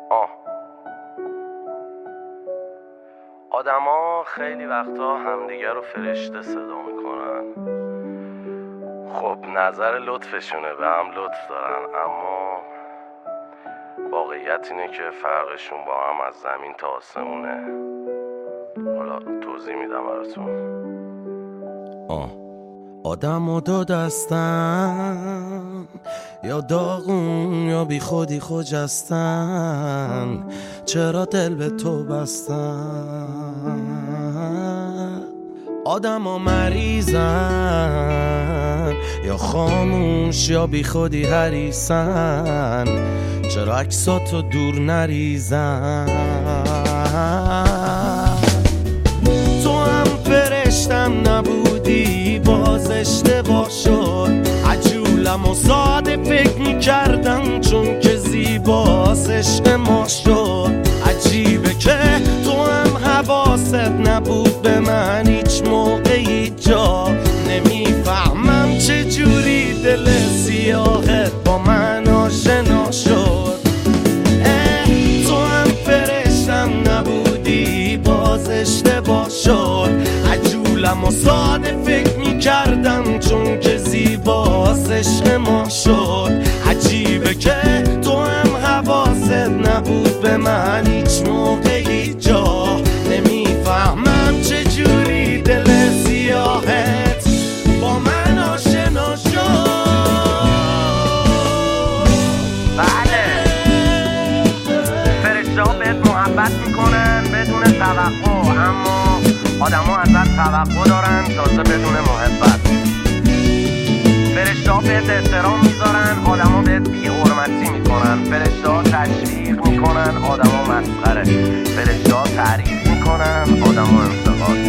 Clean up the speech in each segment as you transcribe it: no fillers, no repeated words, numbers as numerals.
آدما خیلی وقتا همدیگه رو فرشته صدا میکنن. خب نظر لطفشونه، به هم لطف دارن، اما واقعیت اینه که فرقشون با هم از زمین تا آسمونه. حالا توضیح میدم براتون. آدم دو دستن، یا داغون یا بی خودی خجستن، چرا دل به تو بستن؟ آدم ها مریضن، یا خاموش یا بی خودی حریصن، چرا عکساتو دور نریزن؟ تو هم فرشتم نبودی، باز اشتباه شد. عجولم و ساده فکر میکردم چون که زیباست عشق ما شد. عجیبه که تو هم حواست نبود به من هیچ موقعی جا. نمیفهمم چجوری دل سیاهت با من آشنا شد. تو هم فرشتم نبودی، باز اشتباه شد. عجولم و ساده فکر میکردم چون که زیباست عشق ما شد. عجیبه که تو هم حواست نبود به من هیچ موقعی جا. نمیفهمم چجوری دل سیاهت با من آشنا شد. بله، فرشته‌ها بهت محبت میکنن بدون توقع، اما آدم‌ها ازت توقع دارن تازه بدون محبت. فرشته‌ها بهت احترام میذارن، آدم‌ها بهت بی‌حرمتی میکنن. فرشته‌ها تشویق میکنن، آدم‌ها مسخره. فرشته‌ها تعریف میکنن، آدم‌ها انتقاد.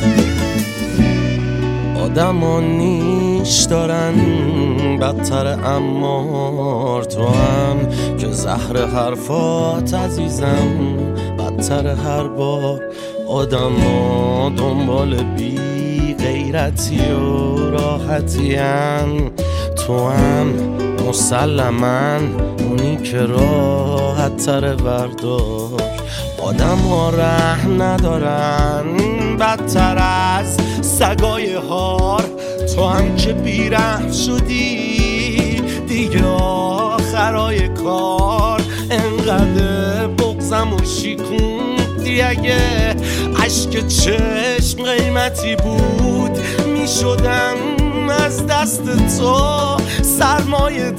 آدم‌ها نیش دارن بدتر، اما تو هم که زهر حرفات عزیزم بدتر هر بار. آدم‌ها دنبال بی غیرتی و راحتی‌ان، تو هم مسلماً اونی که راحت تر برداشت. آدم‌ها رحم ندارن بدتر از سگای هار. تو هم که بی‌رحم شدی دیگه آخرای کار. انقدر بغضم و شیکوندی، اگه عشق چشم قیمتی بود میشدم از دست تو سرمایه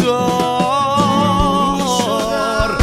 دار.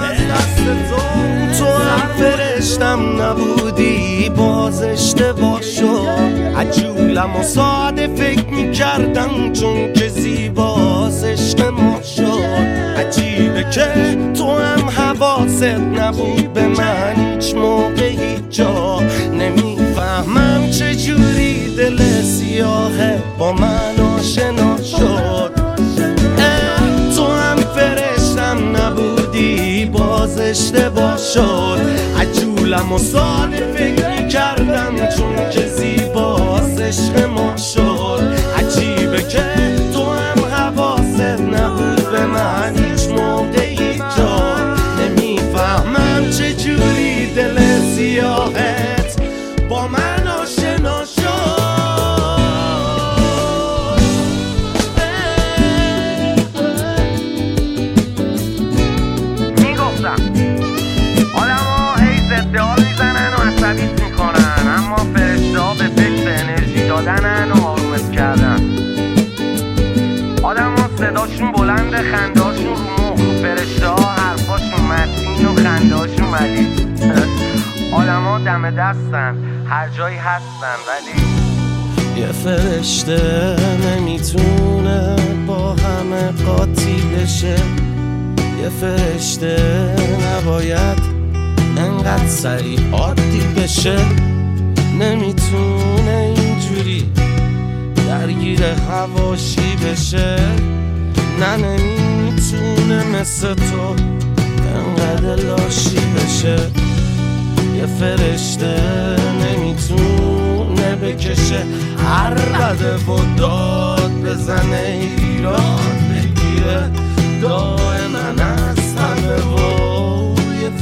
تو هم فرشتم نبودی، باز اشتباه شد. عجولم و ساده فکر میکردم چون که زیباست عشق ما شد. عجیبه که تو هم حواست نبود به من هیچ موقعی جا. نمیفهمم چجوری دل سیاهه با من آشنا شد. تو هم فرشتم نبودی، باز اشتباه شد. عجولم و ساده فکر کردم چون که زیباست عشق ما شد. عجیبه که تو هم حواست نبود به من هیچ موقعی جا. نمیفهمم چجوری دل سیاهت با من آشنا شد. ادعال میزنن و عصبیت میکنن، اما فرشته‌ها به فکر انرژی دادنن و آرومت کردن. آدم ها صداشون بلنده، خندهاشون رو مخ. فرشته‌ها حرفاشون متین و خندهاشون ملیح. آدم ها دم دستن، هر جایی هستن، ولی یه فرشته نمیتونه با همه قاطی بشه. یه فرشته نباید انقدر سریع عادی بشه. نمیتونه اینجوری درگیر حواشی بشه. نه نمیتونه مثل تو انقدر لاشی بشه. یه فرشته نمیتونه بکشه هر بده و داد بزنه، ایراد بگیره دائما از همه. و یه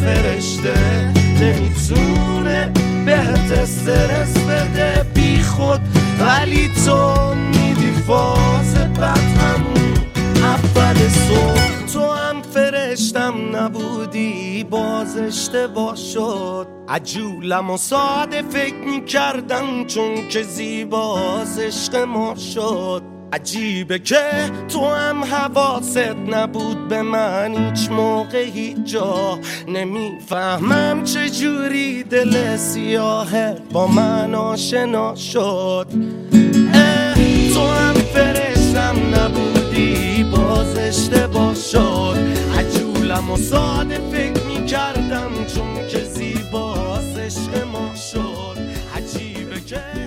ولی تو میدی فاز بعد همون اول صبح. تو هم فرشتم نبودی باز اشتباه شد، عجولم و ساده فکر میکردم چون که زیباز عشق ما شد. عجیبه که تو هم حواست نبود به من هیچ موقع هیچ جا. نمیفهمم چجوری دل سیاهه با من آشنا شد. تو هم فرشتم نبودی باز اشتباه شد، عجولم و ساده فکر میکردم چون که زیباز عشق ما شد. عجیبه که